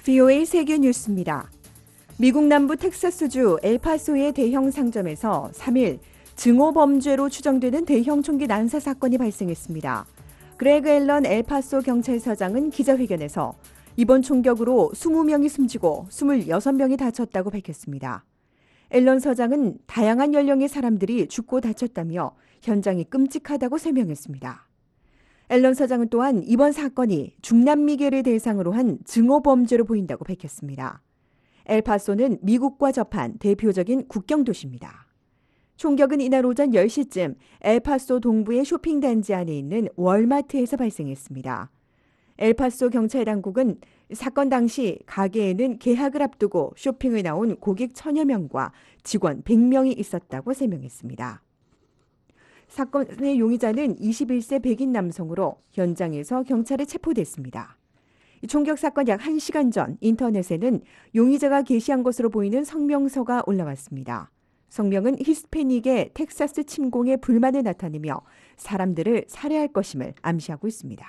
VOA 세계 뉴스입니다. 미국 남부 텍사스주 엘파소의 대형 상점에서 3일 증오범죄로 추정되는 대형 총기 난사 사건이 발생했습니다. 그레그 앨런 엘파소 경찰서장은 기자회견에서 이번 총격으로 20명이 숨지고 26명이 다쳤다고 밝혔습니다. 앨런 서장은 다양한 연령의 사람들이 죽고 다쳤다며 현장이 끔찍하다고 설명했습니다. 앨런 서장은 또한 이번 사건이 중남미계를 대상으로 한 증오범죄로 보인다고 밝혔습니다. 엘파소는 미국과 접한 대표적인 국경도시입니다. 총격은 이날 오전 10시쯤 엘파소 동부의 쇼핑단지 안에 있는 월마트에서 발생했습니다. 엘파소 경찰당국은 사건 당시 가게에는 개학을 앞두고 쇼핑을 나온 고객 1000여 명과 직원 100명이 있었다고 설명했습니다. 사건의 용의자는 21세 백인 남성으로 현장에서 경찰에 체포됐습니다. 총격 사건 약 1시간 전 인터넷에는 용의자가 게시한 것으로 보이는 성명서가 올라왔습니다. 성명은 히스패닉의 텍사스 침공에 불만을 나타내며 사람들을 살해할 것임을 암시하고 있습니다.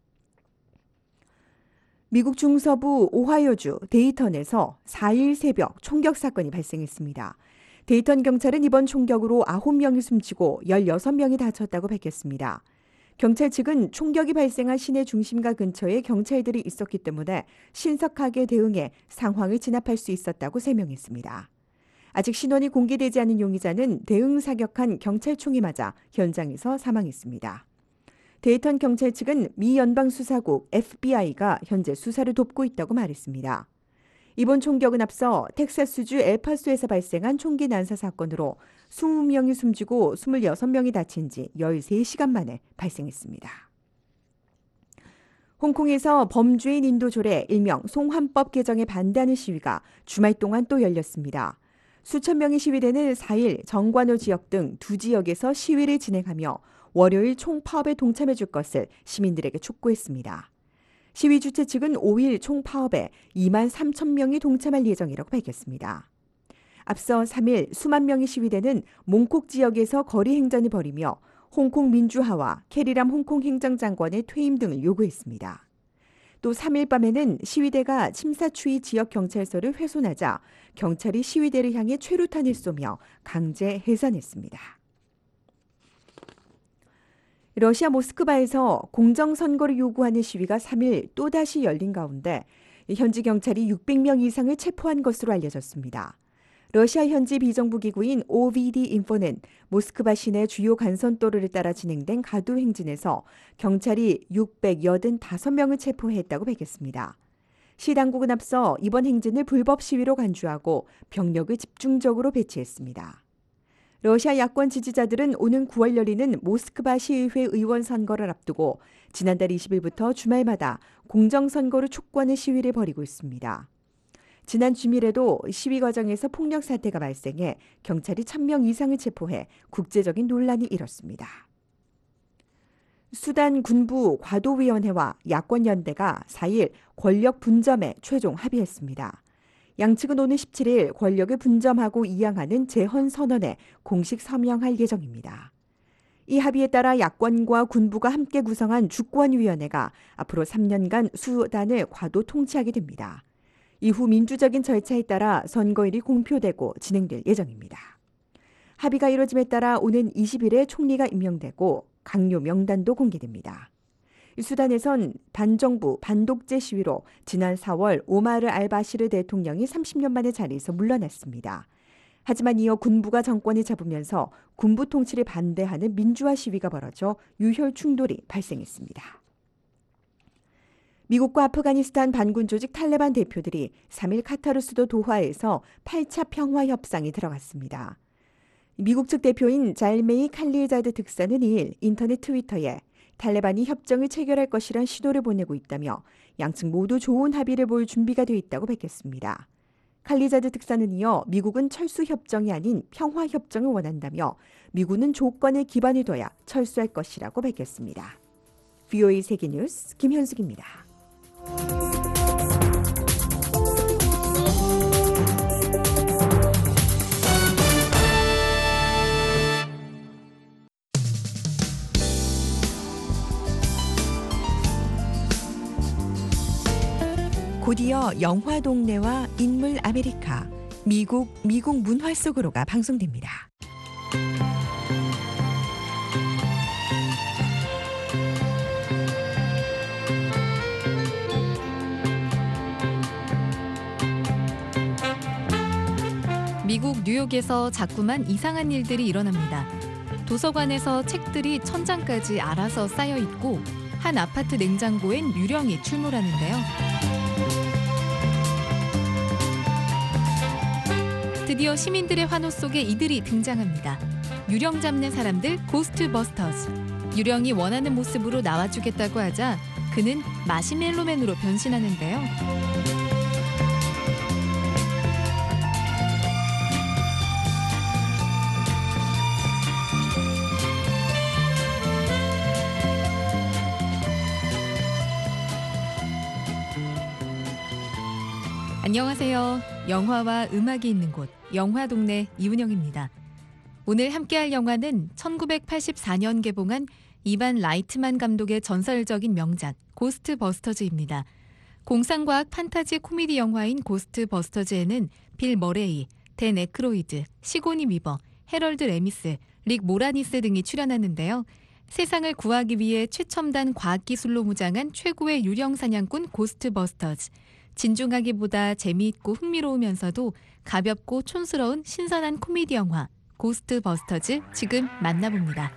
미국 중서부 오하이오주 데이턴에서 4일 새벽 총격 사건이 발생했습니다. 데이턴 경찰은 이번 총격으로 9명이 숨지고 16명이 다쳤다고 밝혔습니다. 경찰 측은 총격이 발생한 시내 중심가 근처에 경찰들이 있었기 때문에 신속하게 대응해 상황을 진압할 수 있었다고 설명했습니다. 아직 신원이 공개되지 않은 용의자는 대응 사격한 경찰총이 맞아 현장에서 사망했습니다. 데이턴 경찰 측은 미 연방수사국 FBI가 현재 수사를 돕고 있다고 말했습니다. 이번 총격은 앞서 텍사스주 엘파소에서 발생한 총기 난사 사건으로 20명이 숨지고 26명이 다친 지 13시간 만에 발생했습니다. 홍콩에서 범죄인 인도 조례 일명 송환법 개정에 반대하는 시위가 주말 동안 또 열렸습니다. 수천 명의 시위대는 4일 정관호 지역 등 두 지역에서 시위를 진행하며 월요일 총파업에 동참해 줄 것을 시민들에게 촉구했습니다. 시위 주최 측은 5일 총파업에 2만 3천 명이 동참할 예정이라고 밝혔습니다. 앞서 3일 수만 명의 시위대는 몽콕 지역에서 거리 행전을 벌이며 홍콩 민주화와 캐리람 홍콩 행정장관의 퇴임 등을 요구했습니다. 또 3일 밤에는 시위대가 침사추이 지역 경찰서를 훼손하자 경찰이 시위대를 향해 최루탄을 쏘며 강제 해산했습니다. 러시아 모스크바에서 공정선거를 요구하는 시위가 3일 또다시 열린 가운데 현지 경찰이 600명 이상을 체포한 것으로 알려졌습니다. 러시아 현지 비정부기구인 OVD 인포는 모스크바 시내 주요 간선도로를 따라 진행된 가두 행진에서 경찰이 685명을 체포했다고 밝혔습니다. 시 당국은 앞서 이번 행진을 불법 시위로 간주하고 병력을 집중적으로 배치했습니다. 러시아 야권 지지자들은 오는 9월 열리는 모스크바 시의회 의원 선거를 앞두고 지난달 20일부터 주말마다 공정선거를 촉구하는 시위를 벌이고 있습니다. 지난 주말에도 시위 과정에서 폭력 사태가 발생해 경찰이 1000명 이상을 체포해 국제적인 논란이 일었습니다. 수단 군부 과도위원회와 야권연대가 4일 권력 분점에 최종 합의했습니다. 양측은 오늘 17일 권력을 분점하고 이양하는 재헌선언에 공식 서명할 예정입니다. 이 합의에 따라 야권과 군부가 함께 구성한 주권위원회가 앞으로 3년간 수단을 과도 통치하게 됩니다. 이후 민주적인 절차에 따라 선거일이 공표되고 진행될 예정입니다. 합의가 이뤄짐에 따라 오는 20일에 총리가 임명되고 강요 명단도 공개됩니다. 수단에선 반정부 반독재 시위로 지난 4월 오마르 알바시르 대통령이 30년 만에 자리에서 물러났습니다. 하지만 이어 군부가 정권을 잡으면서 군부 통치를 반대하는 민주화 시위가 벌어져 유혈 충돌이 발생했습니다. 미국과 아프가니스탄 반군 조직 탈레반 대표들이 3일 카타르 수도 도하에서 8차 평화 협상에 들어갔습니다. 미국 측 대표인 잘메이 칼리자드 특사는 2일 인터넷 트위터에 탈레반이 협정을 체결할 것이란 신호를 보내고 있다며 양측 모두 좋은 합의를 볼 준비가 돼 있다고 밝혔습니다. 칼리자드 특사는 이어 미국은 철수협정이 아닌 평화협정을 원한다며 미군은 조건에 기반을 둬야 철수할 것이라고 밝혔습니다. VOA 세계뉴스 김현숙입니다. 곧이어 영화 동네와 인물 아메리카, 미국 문화 속으로가 방송됩니다. 미국 뉴욕에서 자꾸만 이상한 일들이 일어납니다. 도서관에서 책들이 천장까지 알아서 쌓여 있고 한 아파트 냉장고엔 유령이 출몰하는데요. 드디어 시민들의 환호 속에 이들이 등장합니다. 유령 잡는 사람들 고스트버스터즈. 유령이 원하는 모습으로 나와주겠다고 하자 그는 마시멜로맨으로 변신하는데요. 안녕하세요. 영화와 음악이 있는 곳, 영화동네 이은영입니다. 오늘 함께할 영화는 1984년 개봉한 이반 라이트만 감독의 전설적인 명작 고스트버스터즈입니다. 공상과학 판타지 코미디 영화인 고스트버스터즈에는 빌 머레이, 댄 에크로이드, 시고니 위버, 해럴드 레미스, 릭 모라니스 등이 출연하는데요. 세상을 구하기 위해 최첨단 과학기술로 무장한 최고의 유령 사냥꾼 고스트버스터즈. 진중하기보다 재미있고 흥미로우면서도 가볍고 촌스러운 신선한 코미디 영화 고스트버스터즈 지금 만나봅니다.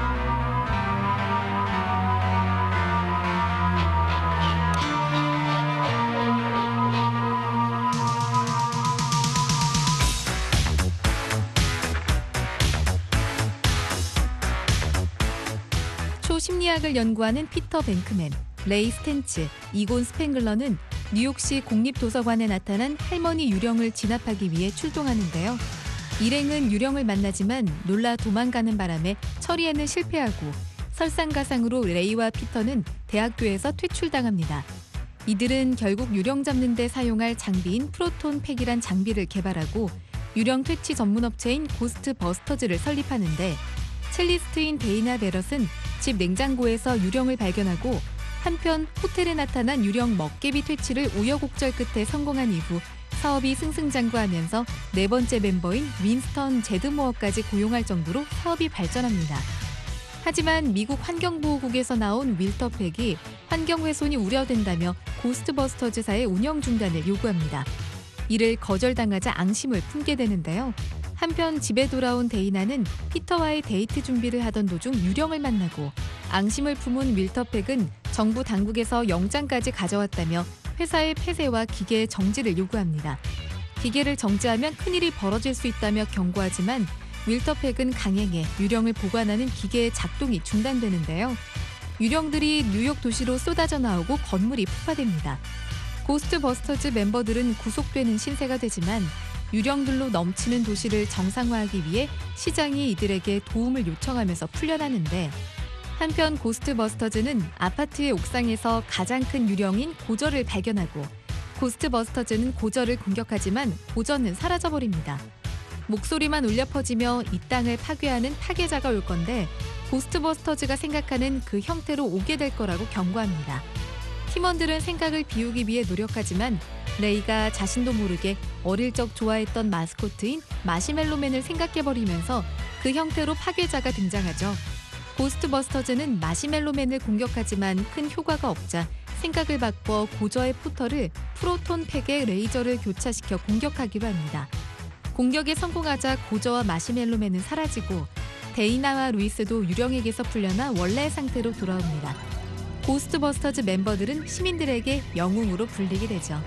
초심리학을 연구하는 피터 뱅크맨, 레이 스탠츠, 이곤 스팽글러는 뉴욕시 공립도서관에 나타난 할머니 유령을 진압하기 위해 출동하는데요. 일행은 유령을 만나지만 놀라 도망가는 바람에 처리에는 실패하고 설상가상으로 레이와 피터는 대학교에서 퇴출당합니다. 이들은 결국 유령 잡는 데 사용할 장비인 프로톤 팩이란 장비를 개발하고 유령 퇴치 전문업체인 고스트버스터즈를 설립하는데 첼리스트인 데이나 베럿은 집 냉장고에서 유령을 발견하고 한편 호텔에 나타난 유령 먹개비 퇴치를 우여곡절 끝에 성공한 이후 사업이 승승장구하면서 네 번째 멤버인 윈스턴 제드모어까지 고용할 정도로 사업이 발전합니다. 하지만 미국 환경보호국에서 나온 윌터팩이 환경훼손이 우려된다며 고스트버스터즈사의 운영 중단을 요구합니다. 이를 거절당하자 앙심을 품게 되는데요. 한편 집에 돌아온 데이나는 피터와의 데이트 준비를 하던 도중 유령을 만나고 앙심을 품은 윌터팩은 정부 당국에서 영장까지 가져왔다며 회사의 폐쇄와 기계의 정지를 요구합니다. 기계를 정지하면 큰일이 벌어질 수 있다며 경고하지만 윌터팩은 강행해 유령을 보관하는 기계의 작동이 중단되는데요. 유령들이 뉴욕 도시로 쏟아져 나오고 건물이 폭파됩니다. 고스트버스터즈 멤버들은 구속되는 신세가 되지만 유령들로 넘치는 도시를 정상화하기 위해 시장이 이들에게 도움을 요청하면서 풀려나는데 한편 고스트버스터즈는 아파트의 옥상에서 가장 큰 유령인 고저를 발견하고 고스트버스터즈는 고저를 공격하지만 고저는 사라져버립니다. 목소리만 울려 퍼지며 이 땅을 파괴하는 파괴자가 올 건데 고스트버스터즈가 생각하는 그 형태로 오게 될 거라고 경고합니다. 팀원들은 생각을 비우기 위해 노력하지만 레이가 자신도 모르게 어릴 적 좋아했던 마스코트인 마시멜로맨을 생각해버리면서 그 형태로 파괴자가 등장하죠. 고스트버스터즈는 마시멜로맨을 공격하지만 큰 효과가 없자 생각을 바꿔 고저의 포터를 프로톤 팩에 레이저를 교차시켜 공격하기로 합니다. 공격에 성공하자 고저와 마시멜로맨은 사라지고 데이나와 루이스도 유령에게서 풀려나 원래의 상태로 돌아옵니다. 고스트버스터즈 멤버들은 시민들에게 영웅으로 불리게 되죠.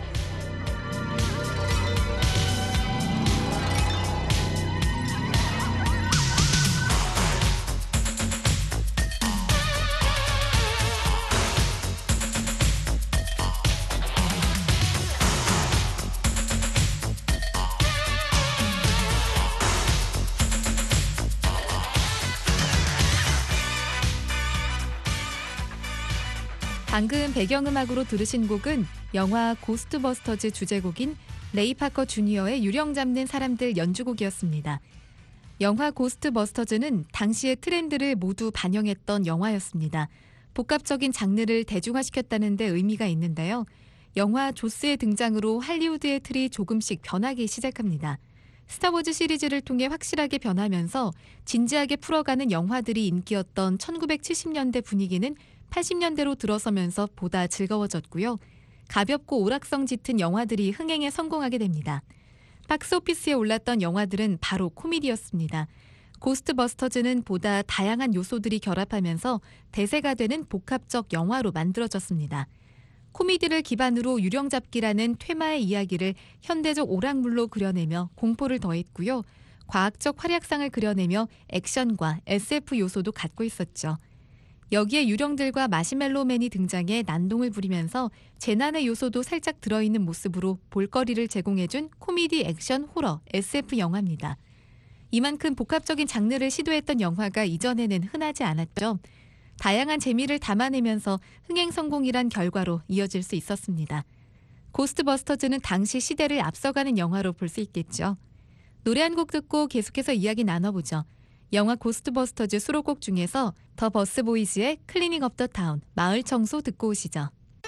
방금 배경음악으로 들으신 곡은 영화 고스트버스터즈 주제곡인 레이 파커 주니어의 유령 잡는 사람들 연주곡이었습니다. 영화 고스트버스터즈는 당시의 트렌드를 모두 반영했던 영화였습니다. 복합적인 장르를 대중화시켰다는 데 의미가 있는데요. 영화 조스의 등장으로 할리우드의 틀이 조금씩 변하기 시작합니다. 스타워즈 시리즈를 통해 확실하게 변하면서 진지하게 풀어가는 영화들이 인기였던 1970년대 분위기는 80년대로 들어서면서 보다 즐거워졌고요. 가볍고 오락성 짙은 영화들이 흥행에 성공하게 됩니다. 박스오피스에 올랐던 영화들은 바로 코미디였습니다. 고스트버스터즈는 보다 다양한 요소들이 결합하면서 대세가 되는 복합적 영화로 만들어졌습니다. 코미디를 기반으로 유령잡기라는 퇴마의 이야기를 현대적 오락물로 그려내며 공포를 더했고요. 과학적 활약상을 그려내며 액션과 SF 요소도 갖고 있었죠. 여기에 유령들과 마시멜로맨이 등장해 난동을 부리면서 재난의 요소도 살짝 들어있는 모습으로 볼거리를 제공해준 코미디 액션 호러 SF 영화입니다. 이만큼 복합적인 장르를 시도했던 영화가 이전에는 흔하지 않았죠. 다양한 재미를 담아내면서 흥행 성공이란 결과로 이어질 수 있었습니다. 고스트버스터즈는 당시 시대를 앞서가는 영화로 볼 수 있겠죠. 노래 한 곡 듣고 계속해서 이야기 나눠보죠. 영화 고스트버스터즈 수록곡 중에서 더 버스보이즈의 클리닝 업 더 타운, 마을 청소 듣고 오시죠.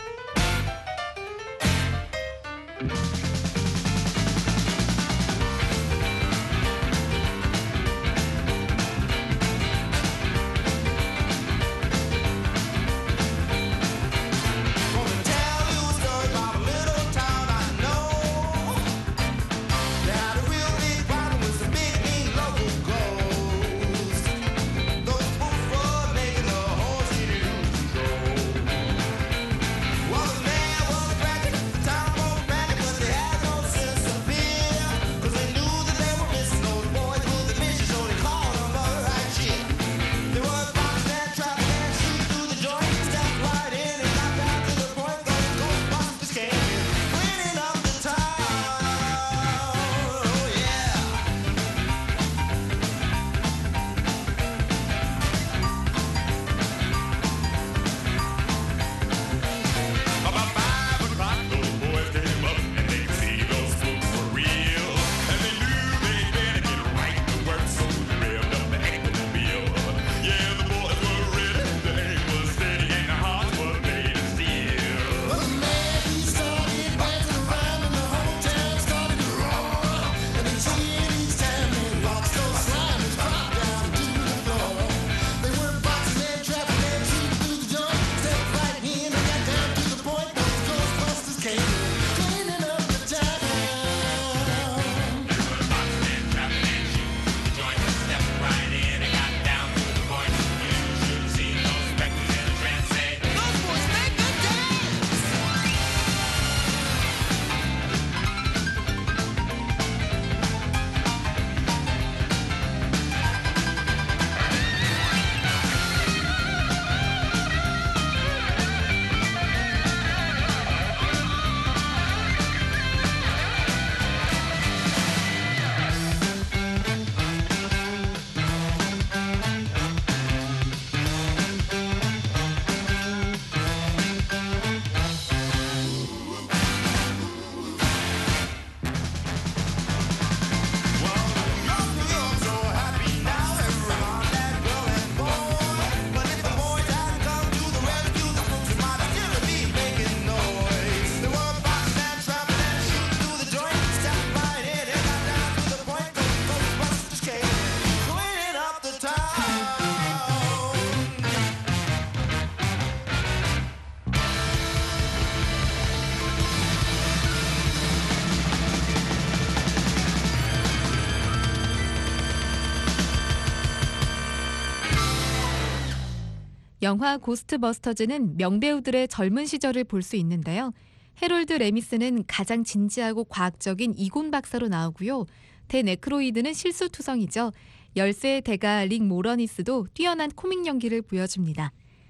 영화 고스트버스터즈는 명배우들의 젊은 시절을 볼 수 있는데요. 해롤드 레미스는 가장 진지하고 과학적인 이곤 박사로 나오고요. 댄 에크로이드는 실수투성이죠. 열쇠의 대가 릭 모러니스도 뛰어난 코믹 연기를 보여줍니다.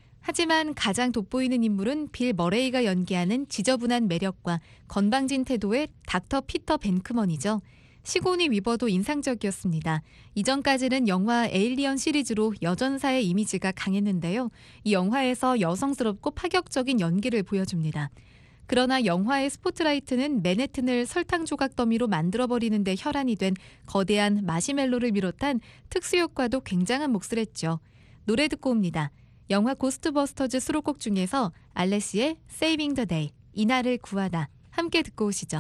하지만 가장 돋보이는 인물은 빌 머레이가 연기하는 지저분한 매력과 건방진 태도의 닥터 피터 벤크먼이죠. 시고니 위버도 인상적이었습니다. 이전까지는 영화 에일리언 시리즈로 여전사의 이미지가 강했는데요. 이 영화에서 여성스럽고 파격적인 연기를 보여줍니다. 그러나 영화의 스포트라이트는 맨해튼을 설탕 조각 더미로 만들어버리는 데 혈안이 된 거대한 마시멜로를 비롯한 특수효과도 굉장한 몫을 했죠. 노래 듣고 옵니다. 영화 고스트버스터즈 수록곡 중에서 알레시의 Saving the Day, 이날을 구하다. 함께 듣고 오시죠.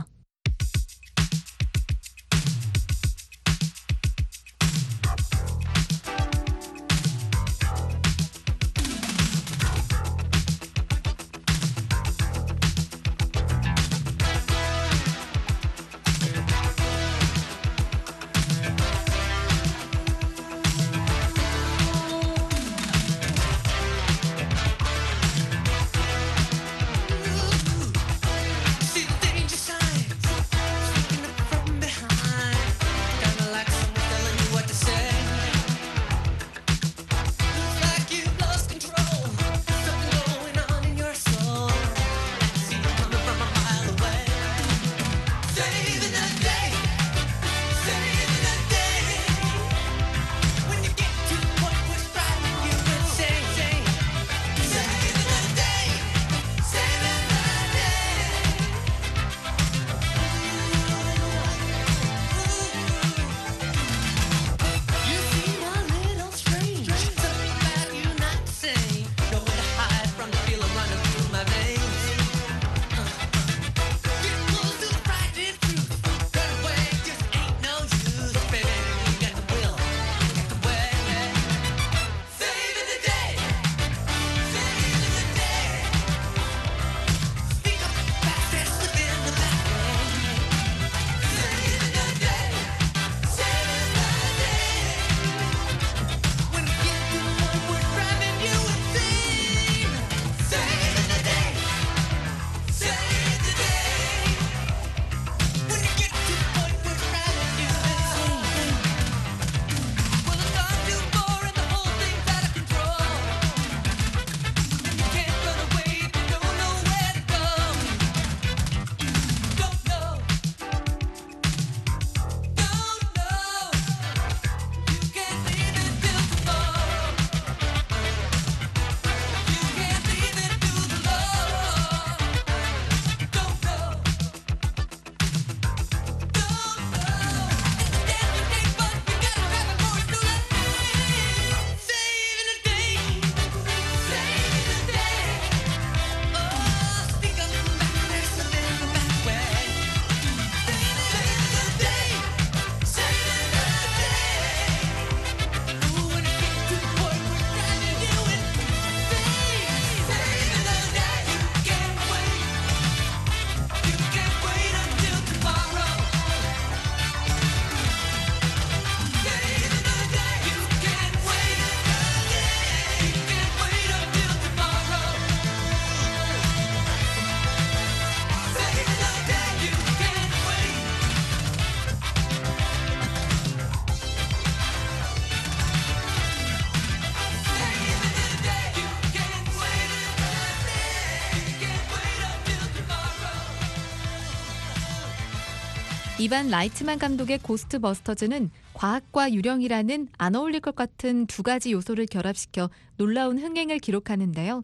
이반 라이트만 감독의 고스트버스터즈는 과학과 유령이라는 안 어울릴 것 같은 두 가지 요소를 결합시켜 놀라운 흥행을 기록하는데요.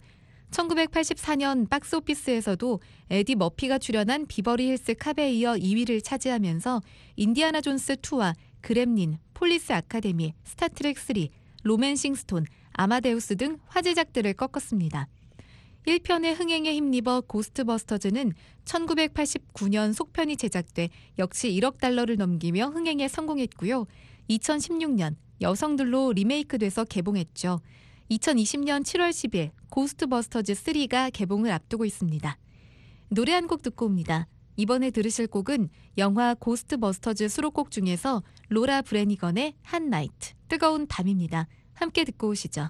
1984년 박스오피스에서도 에디 머피가 출연한 비버리 힐스 캅에 이어 2위를 차지하면서 인디아나 존스 2와 그렘린, 폴리스 아카데미, 스타트렉 3, 로맨싱 스톤, 아마데우스 등 화제작들을 꺾었습니다. 1편의 흥행에 힘입어 고스트버스터즈는 1989년 속편이 제작돼 역시 1억 달러를 넘기며 흥행에 성공했고요. 2016년 여성들로 리메이크돼서 개봉했죠. 2020년 7월 10일 고스트버스터즈 3가 개봉을 앞두고 있습니다. 노래 한 곡 듣고 옵니다. 이번에 들으실 곡은 영화 고스트버스터즈 수록곡 중에서 로라 브래니건의 한 나이트, 뜨거운 밤입니다. 함께 듣고 오시죠.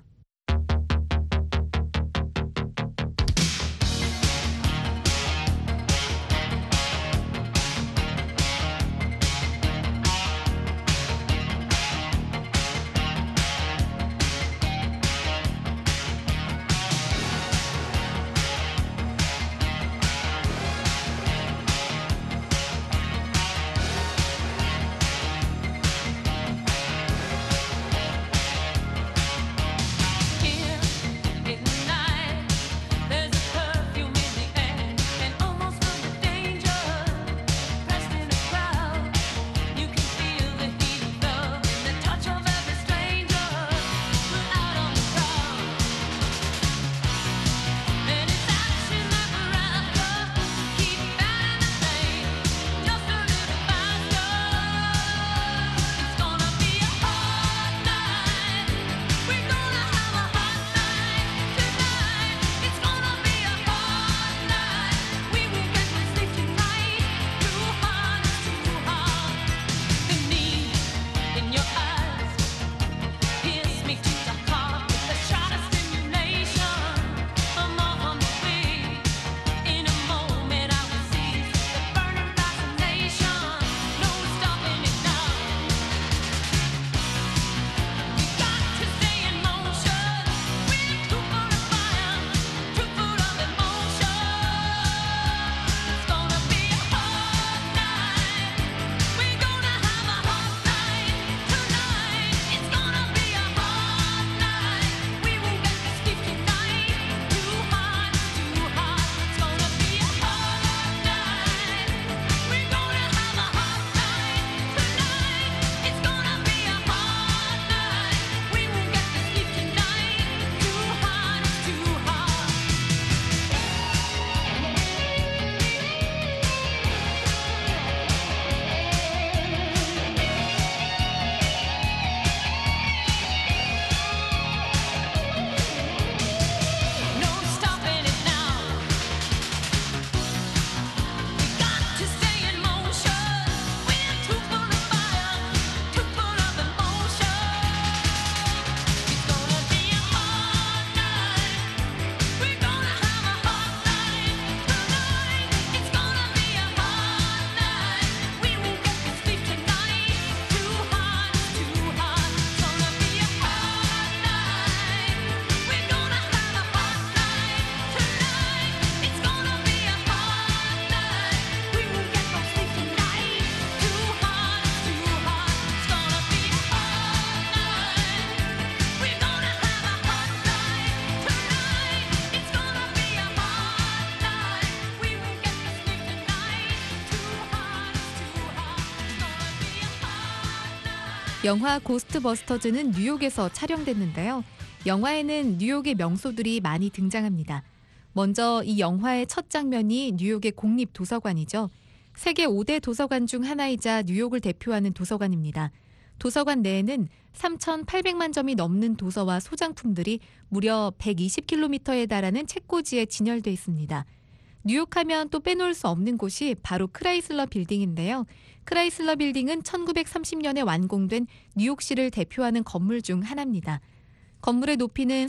영화 고스트버스터즈는 뉴욕에서 촬영됐는데요. 영화에는 뉴욕의 명소들이 많이 등장합니다. 먼저 이 영화의 첫 장면이 뉴욕의 공립도서관이죠. 세계 5대 도서관 중 하나이자 뉴욕을 대표하는 도서관입니다. 도서관 내에는 3,800만 점이 넘는 도서와 소장품들이 무려 120km에 달하는 책꽂이에 진열돼 있습니다. 뉴욕하면 또 빼놓을 수 없는 곳이 바로 크라이슬러 빌딩인데요. 크라이슬러 빌딩은 1930년에 완공된 뉴욕시를 대표하는 건물 중 하나입니다. 건물의 높이는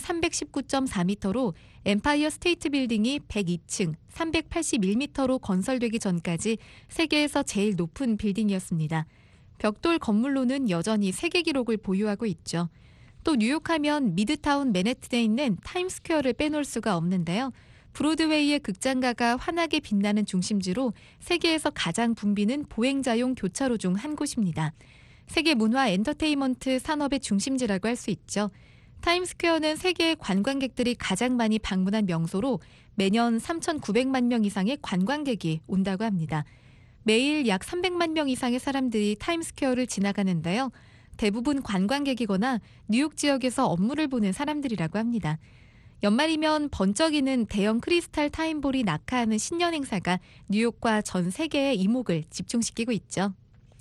319.4m로 엠파이어 스테이트 빌딩이 102층, 381m로 건설되기 전까지 세계에서 제일 높은 빌딩이었습니다. 벽돌 건물로는 여전히 세계 기록을 보유하고 있죠. 또 뉴욕하면 미드타운 맨해튼에 있는 타임스퀘어를 빼놓을 수가 없는데요. 브로드웨이의 극장가가 환하게 빛나는 중심지로 세계에서 가장 붐비는 보행자용 교차로 중 한 곳입니다. 세계 문화 엔터테인먼트 산업의 중심지라고 할 수 있죠. 타임스퀘어는 세계의 관광객들이 가장 많이 방문한 명소로 매년 3,900만 명 이상의 관광객이 온다고 합니다. 매일 약 300만 명 이상의 사람들이 타임스퀘어를 지나가는데요. 대부분 관광객이거나 뉴욕 지역에서 업무를 보는 사람들이라고 합니다. 연말이면 번쩍이는 대형 크리스탈 타임볼이 낙하하는 신년 행사가 뉴욕과 전 세계의 이목을 집중시키고 있죠.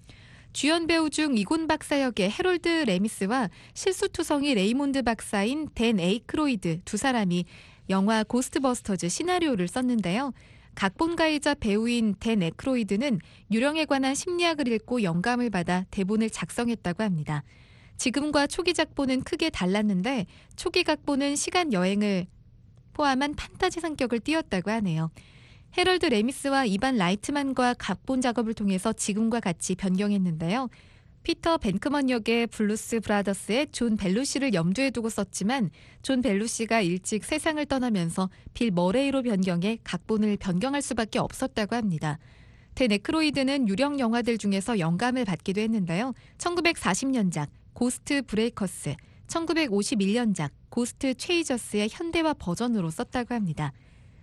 주연 배우 중 이곤 박사 역의 해롤드 레미스와 실수투성이 레이몬드 박사인 댄 에이크로이드 두 사람이 영화 고스트버스터즈 시나리오를 썼는데요. 각본가이자 배우인 댄 에이크로이드는 유령에 관한 심리학을 읽고 영감을 받아 대본을 작성했다고 합니다. 지금과 초기 작본은 크게 달랐는데 초기 각본은 시간 여행을 포함한 판타지 성격을 띄었다고 하네요. 해럴드 레미스와 이반 라이트만과 각본 작업을 통해서 지금과 같이 변경했는데요. 피터 벤크먼 역의 블루스 브라더스의 존 벨루시를 염두에 두고 썼지만 존 벨루시가 일찍 세상을 떠나면서 빌 머레이로 변경해 각본을 변경할 수밖에 없었다고 합니다. 댄 에이크로이드는 유령 영화들 중에서 영감을 받기도 했는데요. 1940년작 고스트 브레이커스, 1951년작 고스트 체이저스의 현대화 버전으로 썼다고 합니다.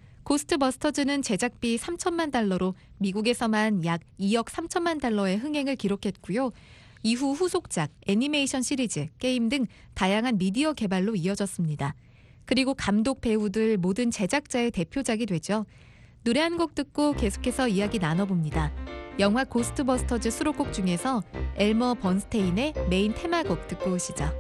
고스트버스터즈는 제작비 3천만 달러로 미국에서만 약 2억 3천만 달러의 흥행을 기록했고요. 이후 후속작, 애니메이션 시리즈, 게임 등 다양한 미디어 개발로 이어졌습니다. 그리고 감독, 배우들 모든 제작자의 대표작이 되죠. 노래 한 곡 듣고 계속해서 이야기 나눠봅니다. 영화 고스트버스터즈 수록곡 중에서 엘머 번스테인의 메인 테마곡 듣고 오시죠.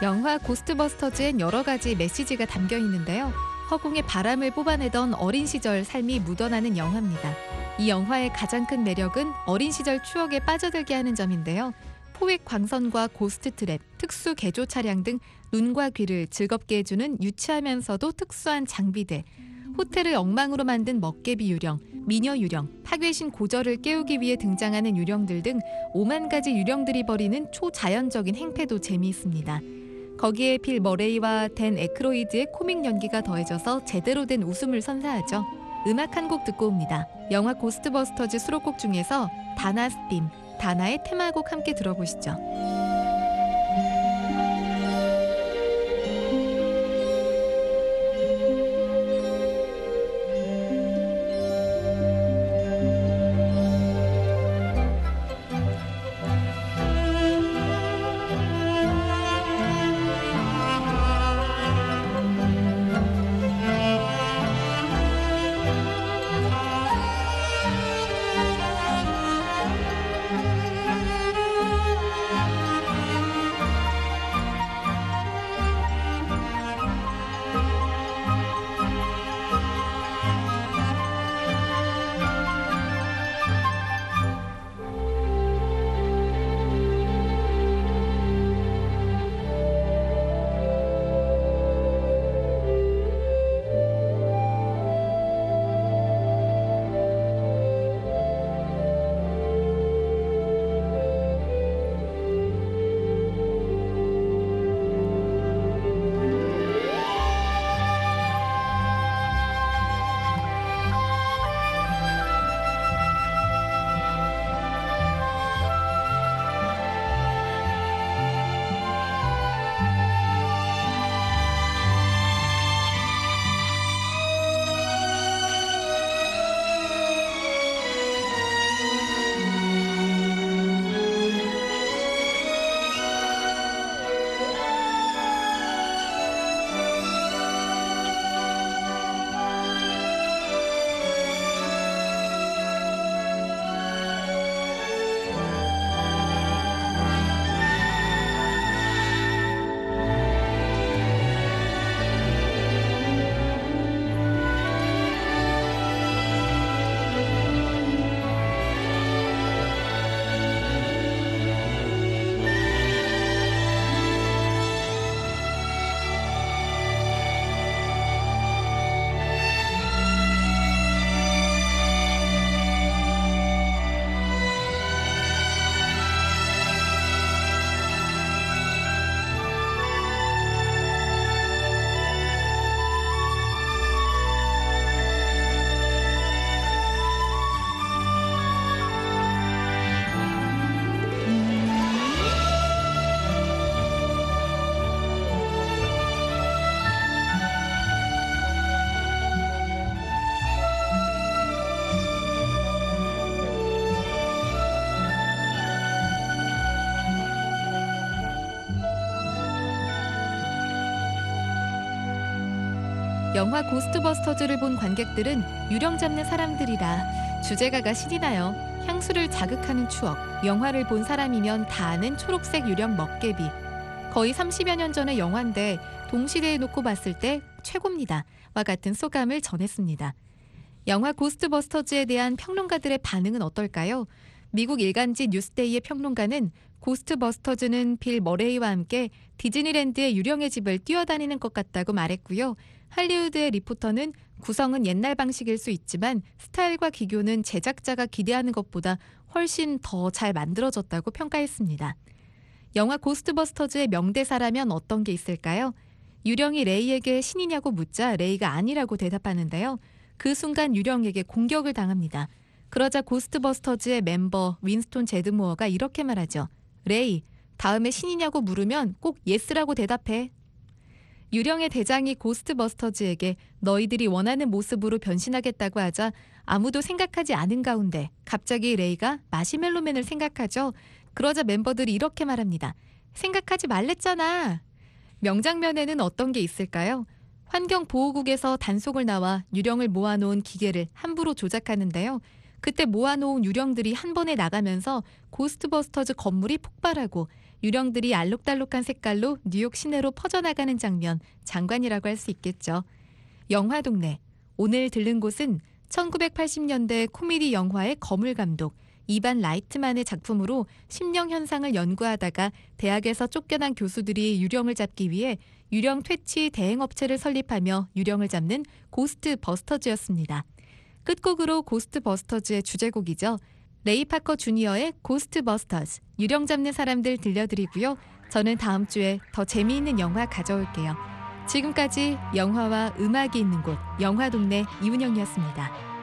영화 고스트버스터즈엔 여러 가지 메시지가 담겨 있는데요. 허공에 바람을 뽑아내던 어린 시절 삶이 묻어나는 영화입니다. 이 영화의 가장 큰 매력은 어린 시절 추억에 빠져들게 하는 점인데요. 포획 광선과 고스트 트랩, 특수 개조 차량 등 눈과 귀를 즐겁게 해주는 유치하면서도 특수한 장비들, 호텔을 엉망으로 만든 먹개비 유령, 미녀 유령, 파괴신 고저를 깨우기 위해 등장하는 유령들 등 5만 가지 유령들이 벌이는 초자연적인 행패도 재미있습니다. 거기에 빌 머레이와 댄 에크로이드의 코믹 연기가 더해져서 제대로 된 웃음을 선사하죠. 음악 한 곡 듣고 옵니다. 영화 고스트버스터즈 수록곡 중에서 다나's 빔, 다나의 테마곡 함께 들어보시죠. 영화 고스트버스터즈를 본 관객들은 유령 잡는 사람들이라 주제가가 신이 나요. 향수를 자극하는 추억, 영화를 본 사람이면 다 아는 초록색 유령 먹개비. 거의 30여 년 전의 영화인데 동시대에 놓고 봤을 때 최고입니다. 와 같은 소감을 전했습니다. 영화 고스트버스터즈에 대한 평론가들의 반응은 어떨까요? 미국 일간지 뉴스데이의 평론가는 고스트버스터즈는 빌 머레이와 함께 디즈니랜드의 유령의 집을 뛰어다니는 것 같다고 말했고요. 할리우드의 리포터는 구성은 옛날 방식일 수 있지만 스타일과 기교는 제작자가 기대하는 것보다 훨씬 더 잘 만들어졌다고 평가했습니다. 영화 고스트버스터즈의 명대사라면 어떤 게 있을까요? 유령이 레이에게 신이냐고 묻자 레이가 아니라고 대답하는데요. 그 순간 유령에게 공격을 당합니다. 그러자 고스트버스터즈의 멤버 윈스톤 제드모어가 이렇게 말하죠. 레이, 다음에 신이냐고 물으면 꼭 예스라고 대답해. 유령의 대장이 고스트버스터즈에게 너희들이 원하는 모습으로 변신하겠다고 하자 아무도 생각하지 않은 가운데 갑자기 레이가 마시멜로맨을 생각하죠. 그러자 멤버들이 이렇게 말합니다. 생각하지 말랬잖아. 명장면에는 어떤 게 있을까요? 환경보호국에서 단속을 나와 유령을 모아놓은 기계를 함부로 조작하는데요. 그때 모아놓은 유령들이 한 번에 나가면서 고스트버스터즈 건물이 폭발하고 유령들이 알록달록한 색깔로 뉴욕 시내로 퍼져나가는 장면, 장관이라고 할 수 있겠죠. 영화동네. 오늘 들른 곳은 1980년대 코미디 영화의 거물 감독 이반 라이트만의 작품으로 심령 현상을 연구하다가 대학에서 쫓겨난 교수들이 유령을 잡기 위해 유령 퇴치 대행업체를 설립하며 유령을 잡는 고스트 버스터즈였습니다. 끝곡으로 고스트 버스터즈의 주제곡이죠. 레이 파커 주니어의 고스트 버스터즈, 유령 잡는 사람들 들려드리고요. 저는 다음 주에 더 재미있는 영화 가져올게요. 지금까지 영화와 음악이 있는 곳, 영화동네 이은영이었습니다.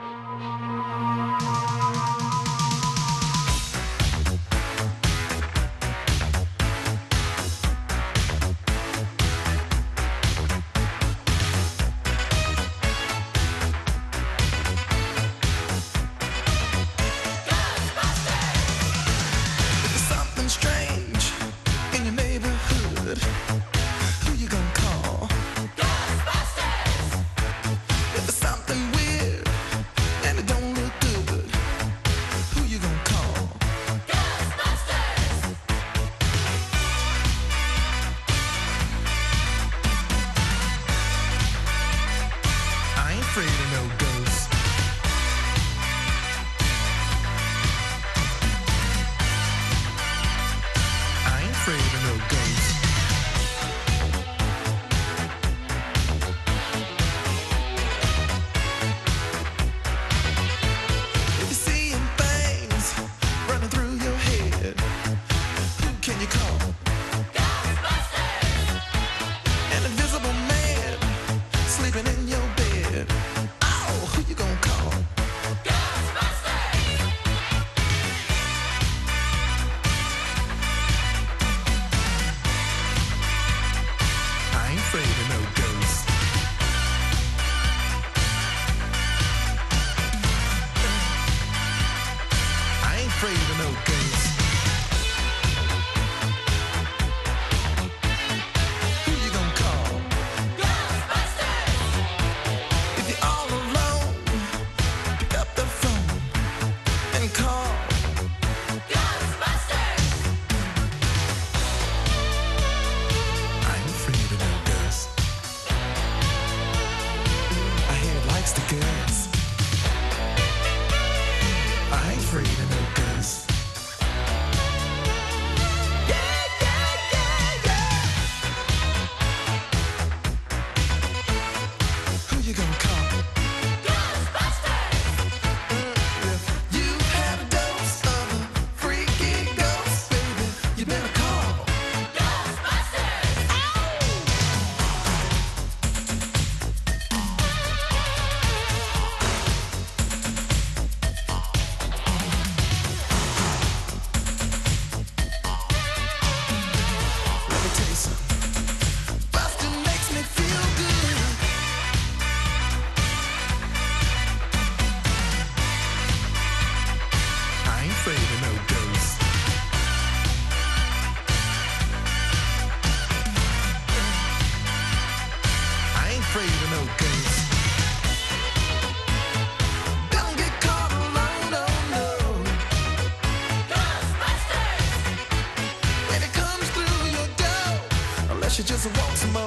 She just wants some more.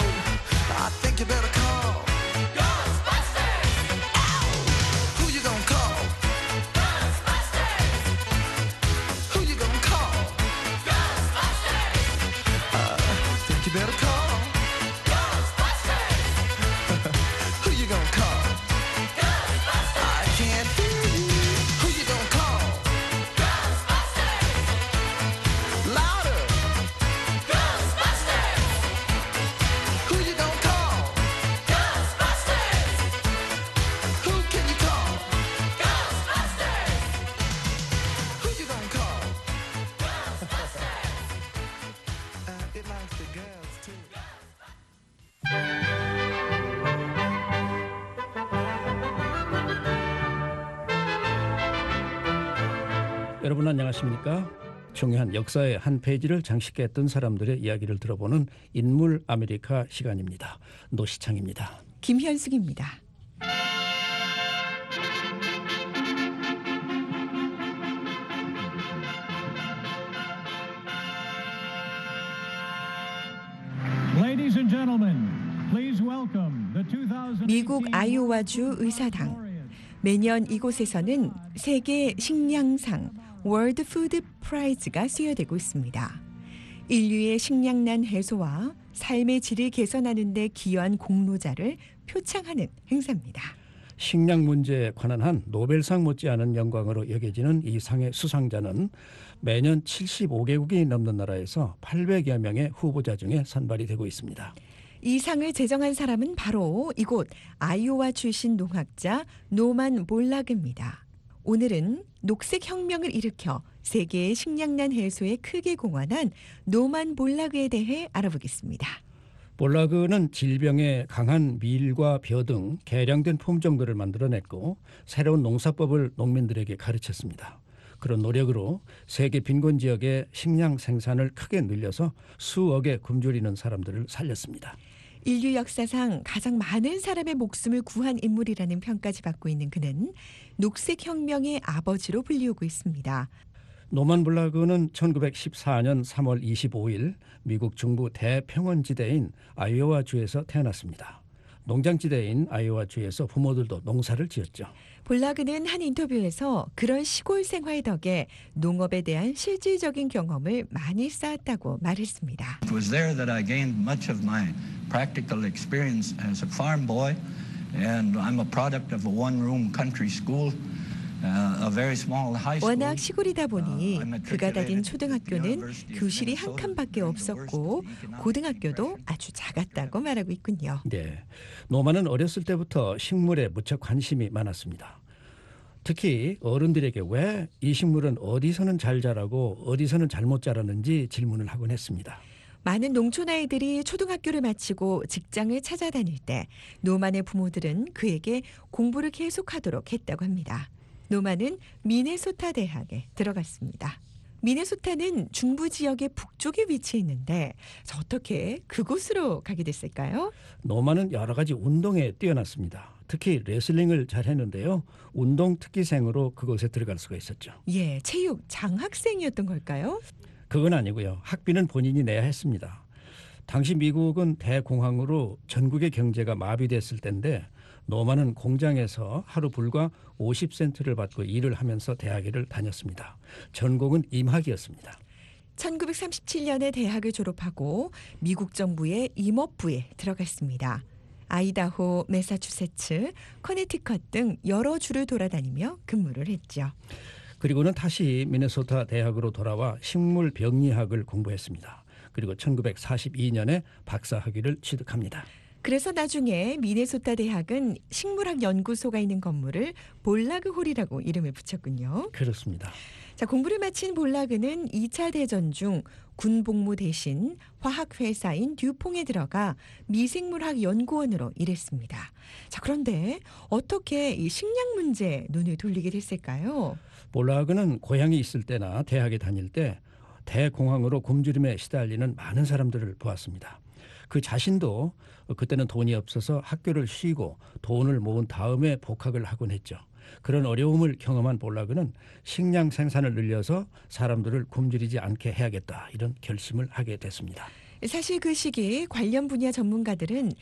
I think you better call Ghostbusters. Ow! Who you gonna call? Ghostbusters. Who you gonna call? Ghostbusters. Think you better call Ghostbusters. Who you gonna call? Ghostbusters. I can't hear you. Who you gonna call? Ghostbusters. Louder. Who you gonna call? Ghostbusters! Who can you call? Ghostbusters! Who you gonna call? Ghostbusters! It likes the girls too. 여러분 안녕하십니까? 중요한 역사의 한 페이지를 장식했던 사람들의 이야기를 들어보는 인물 아메리카 시간입니다. 노시창입니다. 김현숙입니다. 미국 아이오와주 의사당. 매년 이곳에서는 세계 식량상 월드 푸드 프라이즈가 수여되고 있습니다. 인류의 식량난 해소와 삶의 질을 개선하는 데 기여한 공로자를 표창하는 행사입니다. 식량 문제에 관한 한 노벨상 못지않은 영광으로 여겨지는 이 상의 수상자는 매년 75개국이 넘는 나라에서 800여 명의 후보자 중에 선발이 되고 있습니다. 이 상을 제정한 사람은 바로 이곳 아이오와 출신 농학자 노만 볼라그입니다. 오늘은 녹색 혁명을 일으켜 세계의 식량난 해소에 크게 공헌한 노만 볼라그에 대해 알아보겠습니다. 볼라그는 질병에 강한 밀과 벼 등 개량된 품종들을 만들어냈고 새로운 농사법을 농민들에게 가르쳤습니다. 그런 노력으로 세계 빈곤 지역의 식량 생산을 크게 늘려서 수억에 굶주리는 사람들을 살렸습니다. 인류 역사상 가장 많은 사람의 목숨을 구한 인물이라는 평까지 받고 있는 그는 녹색 혁명의 아버지로 불리우고 있습니다. 노만 볼라그는 1914년 3월 25일 미국 중부 대평원지대인 아이오와주에서 태어났습니다. 농장지대인 아이오와주에서 부모들도 농사를 지었죠. 볼라그는 한 인터뷰에서 그런 시골 생활 덕에 농업에 대한 실질적인 경험을 많이 쌓았다고 말했습니다. It was there that I gained much of my practical experience as a farm boy, and I'm a product of a one-room country school. 워낙 시골이다 보니 그가 다닌 초등학교는 교실이 한 칸밖에 없었고 고등학교도 아주 작았다고 말하고 있군요. 네, 노만은 어렸을 때부터 식물에 무척 관심이 많았습니다. 특히 어른들에게 왜 이 식물은 어디서는 잘 자라고 어디서는 잘못 자라는지 질문을 하곤 했습니다. 많은 농촌 아이들이 초등학교를 마치고 직장을 찾아다닐 때 노만의 부모들은 그에게 공부를 계속하도록 했다고 합니다. 노만은 미네소타 대학에 들어갔습니다. 미네소타는 중부 지역의 북쪽에 위치해 있는데 어떻게 그곳으로 가게 됐을까요? 노만은 여러 가지 운동에 뛰어났습니다. 특히 레슬링을 잘했는데요. 운동 특기생으로 그곳에 들어갈 수가 있었죠. 예, 체육 장학생이었던 걸까요? 그건 아니고요. 학비는 본인이 내야 했습니다. 당시 미국은 대공황으로 전국의 경제가 마비됐을 때인데 노만은 공장에서 하루 불과 50센트를 받고 일을 하면서 대학을 다녔습니다. 전공은 임학이었습니다. 1937년에 대학을 졸업하고 미국 정부의 임업부에 들어갔습니다. 아이다호, 매사추세츠, 커네티컷 등 여러 주를 돌아다니며 근무를 했죠. 그리고는 다시 미네소타 대학으로 돌아와 식물병리학을 공부했습니다. 그리고 1942년에 박사학위를 취득합니다. 그래서 나중에 미네소타 대학은 식물학 연구소가 있는 건물을 볼라그홀이라고 이름을 붙였군요. 그렇습니다. 자, 공부를 마친 볼라그는 2차 대전 중 군복무 대신 화학회사인 듀퐁에 들어가 미생물학 연구원으로 일했습니다. 자, 그런데 어떻게 이 식량 문제에 눈을 돌리게 됐을까요? 볼라그는 고향에 있을 때나 대학에 다닐 때 대공황으로 굶주림에 시달리는 많은 사람들을 보았습니다. 그 자신도 그때는 돈이 없어서 학교를 쉬고 돈을 모은 다음에 복학을 하곤 했죠. 그런 어려움을 경험한 볼라그는 식량 생산을 늘려서 사람들을 굶주리지 않게 해야겠다 이런 결심을 하게 됐습니다. 사실 그 시기 관련 분야 전문가들은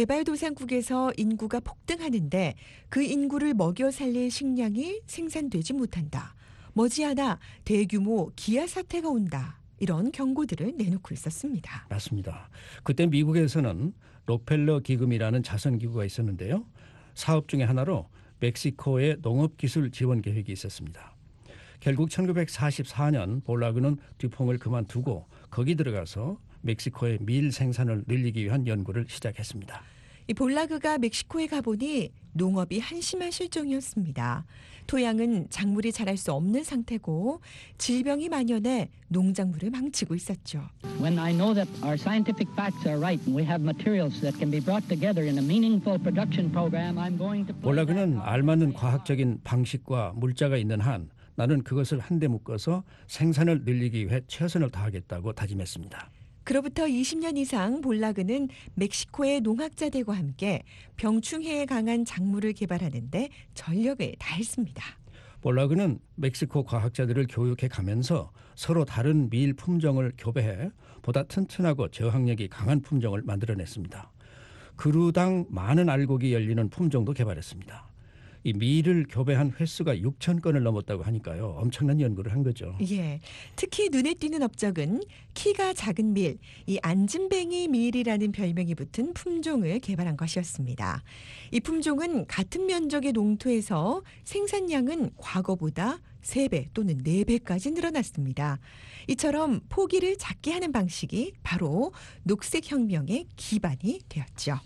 개발도상국에서 인구가 폭등하는데 그 인구를 먹여 살릴 식량이 생산되지 못한다. 머지않아 대규모 기아 사태가 온다. 이런 경고들을 내놓고 있었습니다. 맞습니다. 그때 미국에서는 록펠러 기금이라는 자선기구가 있었는데요. 사업 중에 하나로 멕시코의 농업기술 지원 계획이 있었습니다. 결국 1944년 볼라그는 듀퐁을 그만두고 거기 들어가서 멕시코의 밀 생산을 늘리기 위한 연구를 시작했습니다. 이 볼라그가 멕시코에 가보니 농업이 한심한 실정이었습니다. 토양은 작물이 자랄 수 없는 상태고 질병이 만연해 농작물을 망치고 있었죠. When I know that our scientific facts are right and we have materials that can be brought together in a meaningful production program, I'm going to 볼라그는 알맞는 과학적인 방식과 물자가 있는 한 나는 그것을 한데 묶어서 생산을 늘리기 위해 최선을 다하겠다고 다짐했습니다. 그로부터 20년 이상 볼라그는 멕시코의 농학자들과 함께 병충해에 강한 작물을 개발하는 데 전력을 다했습니다. 볼라그는 멕시코 과학자들을 교육해 가면서 서로 다른 밀 품종을 교배해 보다 튼튼하고 저항력이 강한 품종을 만들어냈습니다. 그루당 많은 알곡이 열리는 품종도 개발했습니다. 이 밀을 교배한 횟수가 6천 건을 넘었다고 하니까요. 엄청난 연구를 한 거죠. 예, 특히 눈에 띄는 업적은 키가 작은 밀, 이 안진뱅이 밀이라는 별명이 붙은 품종을 개발한 것이었습니다. 이 품종은 같은 면적의 농토에서 생산량은 과거보다 3배 또는 4배까지 늘어났습니다. 이처럼 포기를 작게 하는 방식이 바로 녹색혁명의 기반이 되었죠.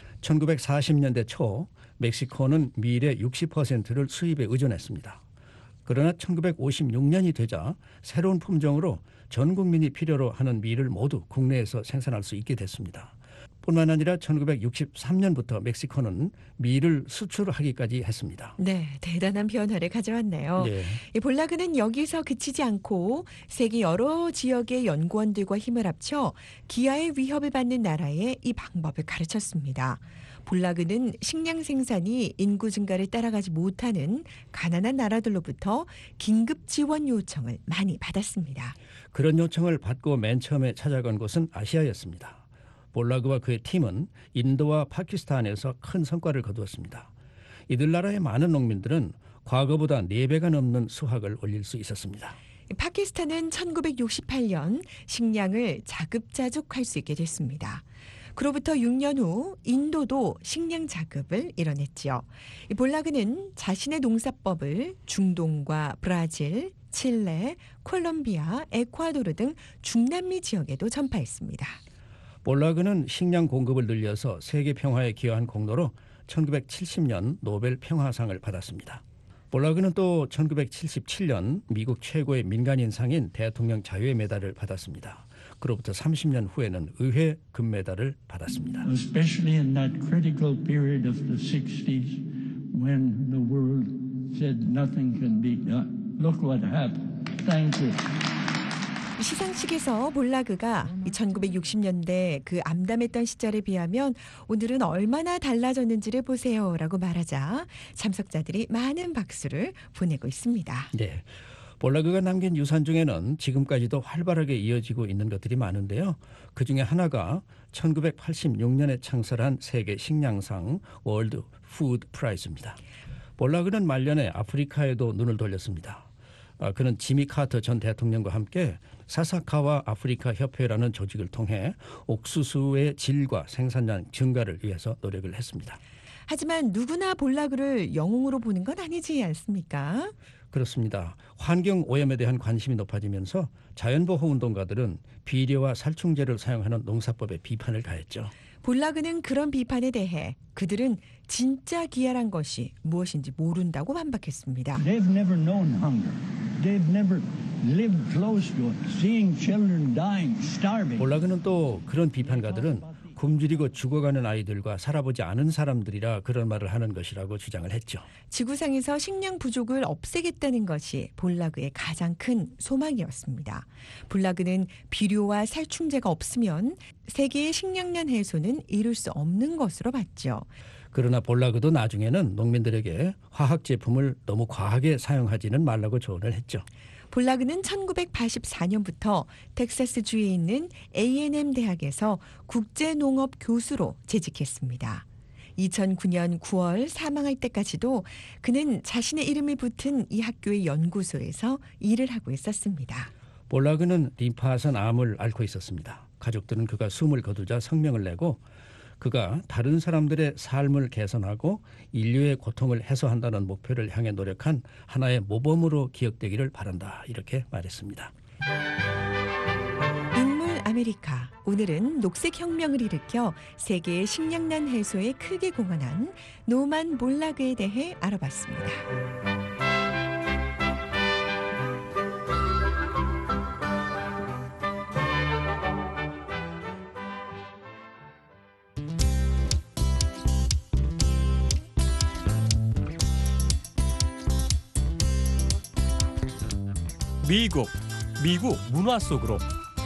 1940년대 초 멕시코는 밀의 60%를 수입에 의존했습니다. 그러나 1956년이 되자 새로운 품종으로 전 국민이 필요로 하는 밀을 모두 국내에서 생산할 수 있게 됐습니다. 뿐만 아니라 1963년부터 멕시코는 밀을 수출하기까지 했습니다. 네, 대단한 변화를 가져왔네요. 네. 이 볼라그는 여기서 그치지 않고 세계 여러 지역의 연구원들과 힘을 합쳐 기아의 위협을 받는 나라에 이 방법을 가르쳤습니다. 볼라그는 식량 생산이 인구 증가를 따라가지 못하는 가난한 나라들로부터 긴급 지원 요청을 많이 받았습니다. 그런 요청을 받고 맨 처음에 찾아간 곳은 아시아였습니다. 볼라그와 그의 팀은 인도와 파키스탄에서 큰 성과를 거두었습니다. 이들 나라의 많은 농민들은 과거보다 4배가 넘는 수확을 올릴 수 있었습니다. 파키스탄은 1968년 식량을 자급자족할 수 있게 됐습니다. 그로부터 6년 후 인도도 식량 자급을 이뤄냈지요. 볼라그는 자신의 농사법을 중동과 브라질, 칠레, 콜롬비아, 에콰도르 등 중남미 지역에도 전파했습니다. 볼라그는 식량 공급을 늘려서 세계 평화에 기여한 공로로 1970년 노벨 평화상을 받았습니다. 볼라그는 또 1977년 미국 최고의 민간인상인 대통령 자유의 메달을 받았습니다. 그로부터 30년 후에는 의회 금메달을 받았습니다. Especially in that critical period of the 60s when the world said nothing can be done. Look what happened. Thank you. 시상식에서 볼라그가 1960년대 그 암담했던 시절에 비하면 오늘은 얼마나 달라졌는지를 보세요라고 말하자 참석자들이 많은 박수를 보내고 있습니다. 네. 볼라그가 남긴 유산 중에는 지금까지도 활발하게 이어지고 있는 것들이 많은데요. 그중에 하나가 1986년에 창설한 세계 식량상 월드 푸드 프라이즈입니다. 볼라그는 말년에 아프리카에도 눈을 돌렸습니다. 그는 지미 카터 전 대통령과 함께 사사카와 아프리카 협회라는 조직을 통해 옥수수의 질과 생산량 증가를 위해서 노력을 했습니다. 하지만 누구나 볼라그를 영웅으로 보는 건 아니지 않습니까? 그렇습니다. 환경 오염에 대한 관심이 높아지면서 자연보호 운동가들은 비료와 살충제를 사용하는 농사법에 비판을 가했죠. 볼라그는 그런 비판에 대해 그들은 진짜 기아란 것이 무엇인지 모른다고 반박했습니다. They've never known hunger. They've never lived close to it. Seeing children dying, starving. 볼라그는 또 그런 비판가들은 굶주리고 죽어가는 아이들과 살아보지 않은 사람들이라 그런 말을 하는 것이라고 주장을 했죠. 지구상에서 식량 부족을 없애겠다는 것이 볼라그의 가장 큰 소망이었습니다. 볼라그는 비료와 살충제가 없으면 세계의 식량난 해소는 이룰 수 없는 것으로 봤죠. 그러나 볼라그도 나중에는 농민들에게 화학 제품을 너무 과하게 사용하지는 말라고 조언을 했죠. 볼라그는 1984년부터 텍사스주에 있는 A&M 대학에서 국제농업 교수로 재직했습니다. 2009년 9월 사망할 때까지도 그는 자신의 이름이 붙은 이 학교의 연구소에서 일을 하고 있었습니다. 볼라그는 림파선 암을 앓고 있었습니다. 가족들은 그가 숨을 거두자 성명을 내고 그가 다른 사람들의 삶을 개선하고 인류의 고통을 해소한다는 목표를 향해 노력한 하나의 모범으로 기억되기를 바란다. 이렇게 말했습니다. 인물 아메리카. 오늘은 녹색혁명을 일으켜 세계의 식량난 해소에 크게 공헌한 노만 볼라그에 대해 알아봤습니다. 미국 문화 속으로.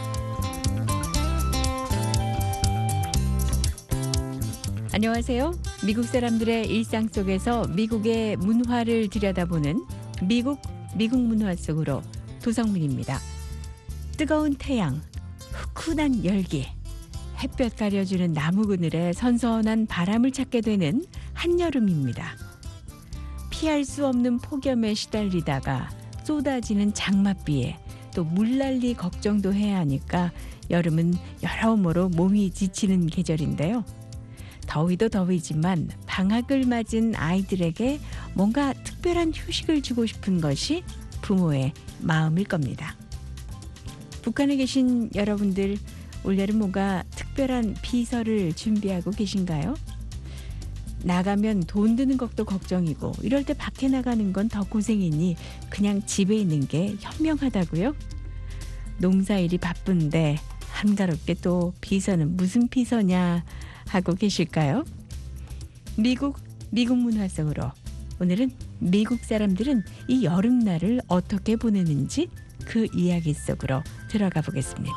안녕하세요. 미국 사람들의 일상 속에서 미국의 문화를 들여다보는 미국 문화 속으로 도성민입니다. 뜨거운 태양, 후끈한 열기, 햇볕 가려주는 나무 그늘에 선선한 바람을 찾게 되는 한여름입니다. 피할 수 없는 폭염에 시달리다가 쏟아지는 장맛비에 또 물난리 걱정도 해야 하니까 여름은 여러모로 몸이 지치는 계절인데요. 더위도 더위지만 방학을 맞은 아이들에게 뭔가 특별한 휴식을 주고 싶은 것이 부모의 마음일 겁니다. 북한에 계신 여러분들, 올여름 뭔가 특별한 비서를 준비하고 계신가요? 나가면 돈 드는 것도 걱정이고 이럴 때 밖에 나가는 건 더 고생이니 그냥 집에 있는 게 현명하다고요? 농사일이 바쁜데 한가롭게 또 비서는 무슨 비서냐 하고 계실까요? 미국 문화 속으로 오늘은 미국 사람들은 이 여름날을 어떻게 보내는지 그 이야기 속으로 들어가 보겠습니다.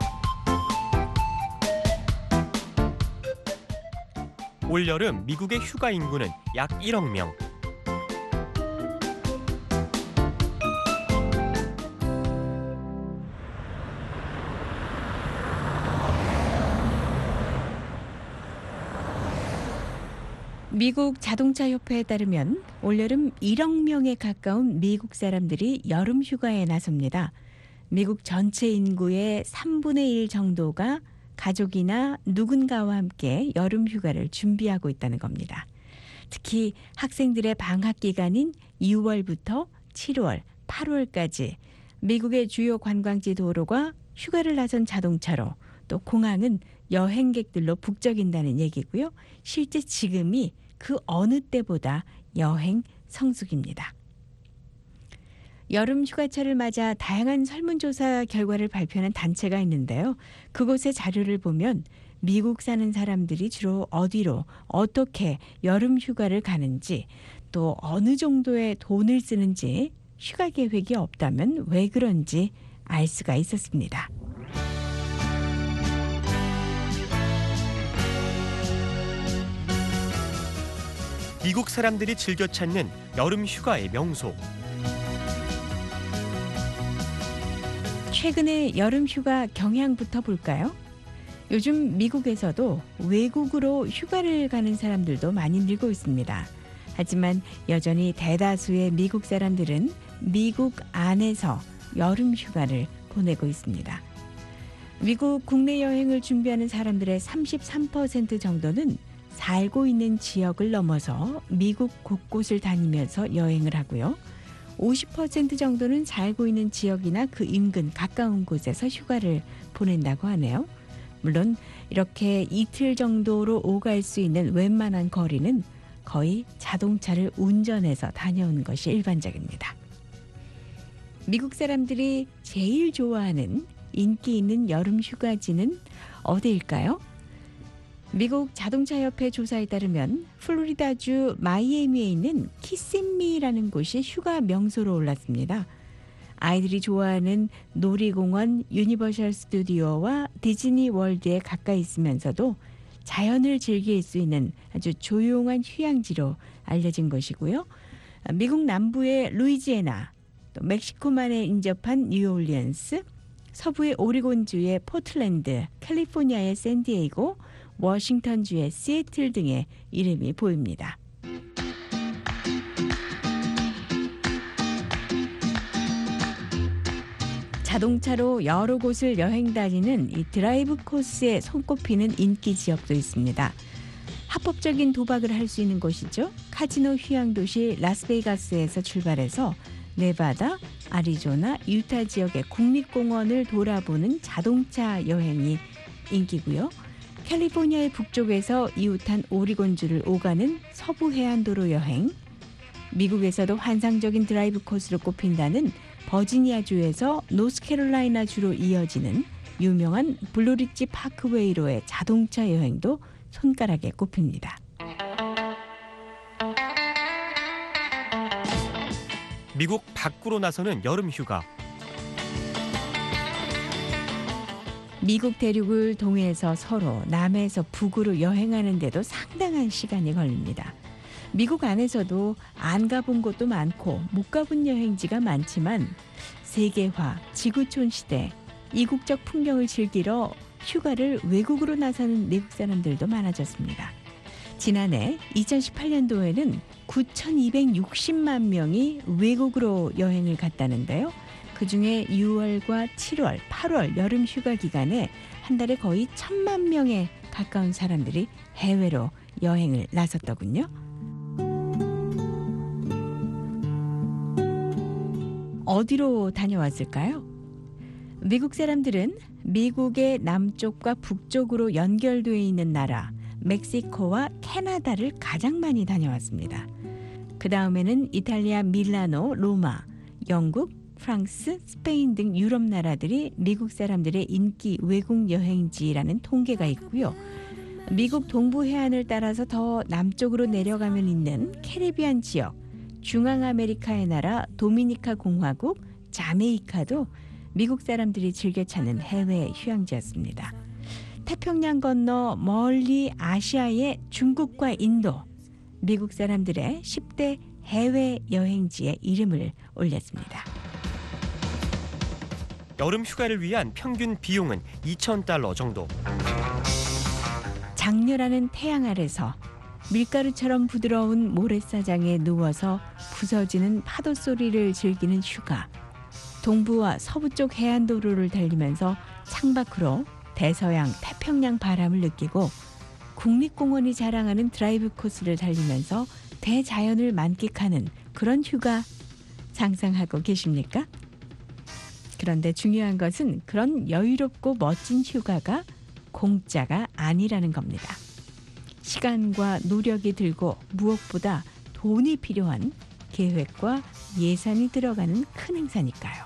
올여름 미국의 휴가 인구는 약 1억 명. 미국 자동차 협회에 따르면 올여름 1억 명에 가까운 미국 사람들이 여름 휴가에 나섭니다. 미국 전체 인구의 3분의 1 정도가 가족이나 누군가와 함께 여름 휴가를 준비하고 있다는 겁니다. 특히 학생들의 방학 기간인 6월부터 7월, 8월까지 미국의 주요 관광지 도로가 휴가를 나선 자동차로 또 공항은 여행객들로 북적인다는 얘기고요. 실제 지금이 그 어느 때보다 여행 성수기입니다. 여름 휴가철을 맞아 다양한 설문조사 결과를 발표한 단체가 있는데요. 그곳의 자료를 보면 미국 사는 사람들이 주로 어디로 어떻게 여름 휴가를 가는지 또 어느 정도의 돈을 쓰는지 휴가 계획이 없다면 왜 그런지 알 수가 있었습니다. 미국 사람들이 즐겨 찾는 여름 휴가의 명소. 최근의 여름 휴가 경향부터 볼까요? 요즘 미국에서도 외국으로 휴가를 가는 사람들도 많이 늘고 있습니다. 하지만 여전히 대다수의 미국 사람들은 미국 안에서 여름 휴가를 보내고 있습니다. 미국 국내 여행을 준비하는 사람들의 33% 정도는 살고 있는 지역을 넘어서 미국 곳곳을 다니면서 여행을 하고요. 50% 정도는 살고 있는 지역이나 그 인근 가까운 곳에서 휴가를 보낸다고 하네요. 물론 이렇게 이틀 정도로 오갈 수 있는 웬만한 거리는 거의 자동차를 운전해서 다녀오는 것이 일반적입니다. 미국 사람들이 제일 좋아하는 인기 있는 여름 휴가지는 어디일까요? 미국 자동차협회 조사에 따르면 플로리다주 마이애미에 있는 키시미라는 곳이 휴가 명소로 올랐습니다. 아이들이 좋아하는 놀이공원 유니버셜 스튜디오와 디즈니 월드에 가까이 있으면서도 자연을 즐길 수 있는 아주 조용한 휴양지로 알려진 것이고요. 미국 남부의 루이지애나, 또 멕시코만에 인접한 뉴올리언스, 서부의 오리곤주의 포틀랜드, 캘리포니아의 샌디에이고, 워싱턴주의 시애틀 등의 이름이 보입니다. 자동차로 여러 곳을 여행 다니는 이 드라이브 코스에 손꼽히는 인기 지역도 있습니다. 합법적인 도박을 할 수 있는 곳이죠. 카지노 휴양 도시 라스베이거스에서 출발해서 네바다, 아리조나, 유타 지역의 국립공원을 돌아보는 자동차 여행이 인기고요. 캘리포니아의 북쪽에서 이웃한 오리곤주를 오가는 서부 해안도로 여행, 미국에서도 환상적인 드라이브 코스로 꼽힌다는 버지니아주에서 노스캐롤라이나주로 이어지는 유명한 블루리지 파크웨이로의 자동차 여행도 손가락에 꼽힙니다. 미국 밖으로 나서는 여름 휴가. 미국 대륙을 동해에서 서로 남해에서 북으로 여행하는 데도 상당한 시간이 걸립니다. 미국 안에서도 안 가본 곳도 많고 못 가본 여행지가 많지만 세계화, 지구촌 시대, 이국적 풍경을 즐기러 휴가를 외국으로 나서는 미국 사람들도 많아졌습니다. 지난해 2018년도에는 9,260만 명이 외국으로 여행을 갔다는데요. 그중에 6월과 7월, 8월 여름 휴가 기간에 한 달에 거의 1,000만 명에 가까운 사람들이 해외로 여행을 나섰더군요. 어디로 다녀왔을까요? 미국 사람들은 미국의 남쪽과 북쪽으로 연결되어 있는 나라 멕시코와 캐나다를 가장 많이 다녀왔습니다. 그 다음에는 이탈리아, 밀라노, 로마, 영국, 프랑스, 스페인 등 유럽 나라들이 미국 사람들의 인기 외국 여행지라는 통계가 있고요. 미국 동부 해안을 따라서 더 남쪽으로 내려가면 있는 캐리비안 지역, 중앙아메리카의 나라 도미니카 공화국, 자메이카도 미국 사람들이 즐겨 찾는 해외 휴양지였습니다. 태평양 건너 멀리 아시아의 중국과 인도, 미국 사람들의 10대 해외 여행지에 이름을 올렸습니다. 여름 휴가를 위한 평균 비용은 $2,000 정도. 장렬하는 태양 아래서 밀가루처럼 부드러운 모래사장에 누워서 부서지는 파도 소리를 즐기는 휴가. 동부와 서부 쪽 해안도로를 달리면서 창밖으로 대서양, 태평양 바람을 느끼고 국립공원이 자랑하는 드라이브 코스를 달리면서 대자연을 만끽하는 그런 휴가 상상하고 계십니까? 그런데 중요한 것은 그런 여유롭고 멋진 휴가가 공짜가 아니라는 겁니다. 시간과 노력이 들고 무엇보다 돈이 필요한 계획과 예산이 들어가는 큰 행사니까요.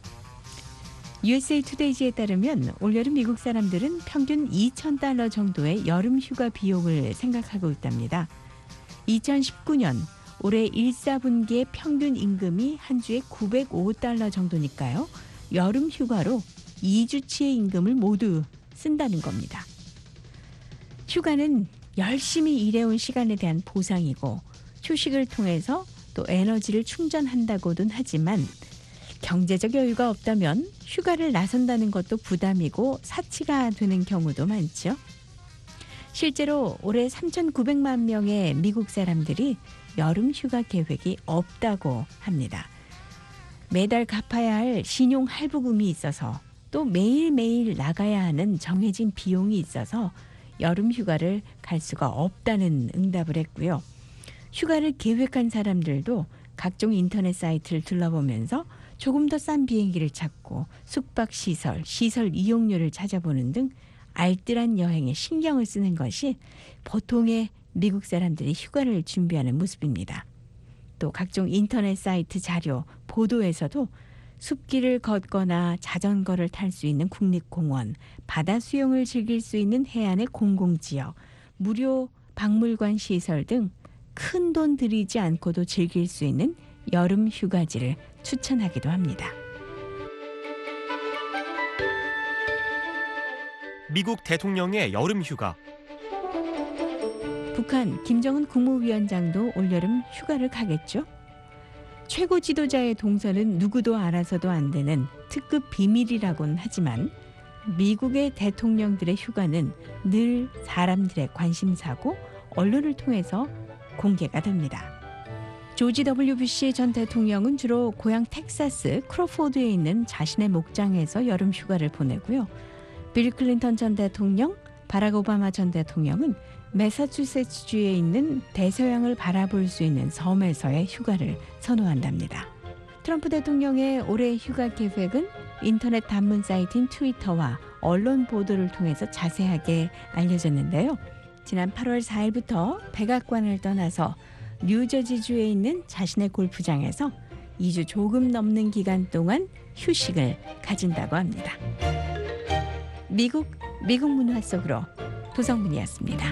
USA 투데이지에 따르면 올여름 미국 사람들은 평균 $2,000 정도의 여름 휴가 비용을 생각하고 있답니다. 2019년 올해 1, 4분기의 평균 임금이 한 주에 $905 정도니까요. 여름 휴가로 2주치의 임금을 모두 쓴다는 겁니다. 휴가는 열심히 일해온 시간에 대한 보상이고 휴식을 통해서 또 에너지를 충전한다고는 하지만 경제적 여유가 없다면 휴가를 나선다는 것도 부담이고 사치가 되는 경우도 많죠. 실제로 올해 3,900만 명의 미국 사람들이 여름 휴가 계획이 없다고 합니다. 매달 갚아야 할 신용 할부금이 있어서 또 매일매일 나가야 하는 정해진 비용이 있어서 여름 휴가를 갈 수가 없다는 응답을 했고요. 휴가를 계획한 사람들도 각종 인터넷 사이트를 둘러보면서 조금 더 싼 비행기를 찾고 숙박시설, 시설 이용료를 찾아보는 등 알뜰한 여행에 신경을 쓰는 것이 보통의 미국 사람들이 휴가를 준비하는 모습입니다. 또 각종 인터넷 사이트 자료, 보도에서도 숲길을 걷거나 자전거를 탈 수 있는 국립공원, 바다 수영을 즐길 수 있는 해안의 공공지역, 무료 박물관 시설 등 큰 돈 들이지 않고도 즐길 수 있는 여름 휴가지를 추천하기도 합니다. 미국 대통령의 여름 휴가. 북한 김정은 국무위원장도 올여름 휴가를 가겠죠? 최고 지도자의 동선은 누구도 알아서도 안 되는 특급 비밀이라고는 하지만 미국의 대통령들의 휴가는 늘 사람들의 관심사고 언론을 통해서 공개가 됩니다. 조지 W. 부시 전 대통령은 주로 고향 텍사스 크로포드에 있는 자신의 목장에서 여름 휴가를 보내고요. 빌 클린턴 전 대통령, 바락 오바마 전 대통령은 매사추세츠주에 있는 대서양을 바라볼 수 있는 섬에서의 휴가를 선호한답니다. 트럼프 대통령의 올해 휴가 계획은 인터넷 단문 사이트인 트위터와 언론 보도를 통해서 자세하게 알려졌는데요. 지난 8월 4일부터 백악관을 떠나서 뉴저지주에 있는 자신의 골프장에서 2주 조금 넘는 기간 동안 휴식을 가진다고 합니다. 미국 문화 속으로 도성문이었습니다.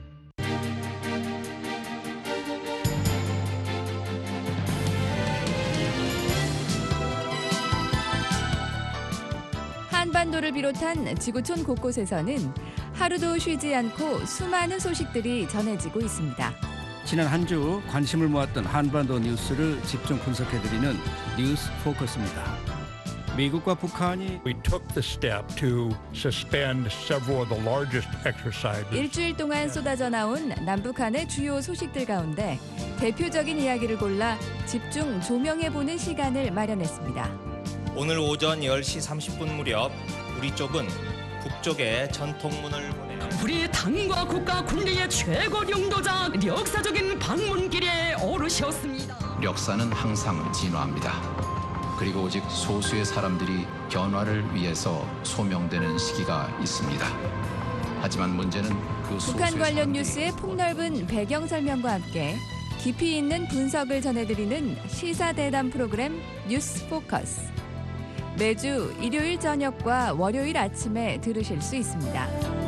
한반도를 비롯한 지구촌 곳곳에서는 하루도 쉬지 않고 수많은 소식들이 전해지고 있습니다. 지난 한 주 관심을 모았던 한반도 뉴스를 집중 분석해드리는 뉴스 포커스입니다. 미국과 북한이 We took the step to suspend several of the largest exercises. 일주일 동안 쏟아져 나온 남북한의 주요 소식들 가운데 대표적인 이야기를 골라 집중 조명해보는 시간을 마련했습니다. 오늘 오전 10시 30분 무렵 우리 쪽은 북쪽에 전통문을 보내 우리 당과 국가 군대의 최고領導자 역사적인 방문길에 오르셨습니다. 역사는 항상 진화합니다. 그리고 오직 소수의 사람들이 변화를 위해서 소명되는 시기가 있습니다. 하지만 문제는 그 소수의 북한 관련 사람들이 뉴스의 폭넓은 배경 설명과 함께 깊이 있는 분석을 전해드리는 시사대담 프로그램 뉴스 포커스. 매주 일요일 저녁과 월요일 아침에 들으실 수 있습니다.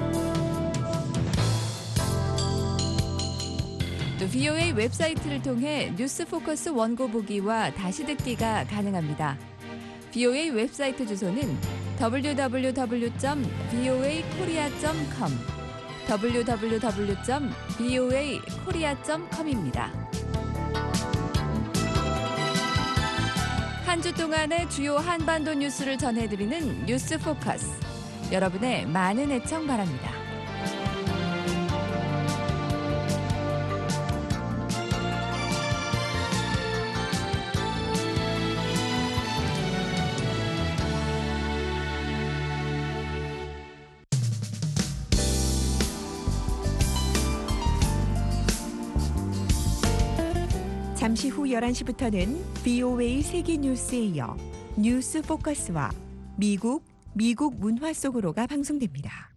또 VOA 웹사이트를 통해 뉴스 포커스 원고 보기와 다시 듣기가 가능합니다. VOA 웹사이트 주소는 www.voakorea.com www.voakorea.com입니다. 한 주 동안의 주요 한반도 뉴스를 전해드리는 뉴스 포커스. 여러분의 많은 애청 바랍니다. 잠시 후 11시부터는 VOA 세계 뉴스에 이어 뉴스 포커스와 미국 문화 속으로가 방송됩니다.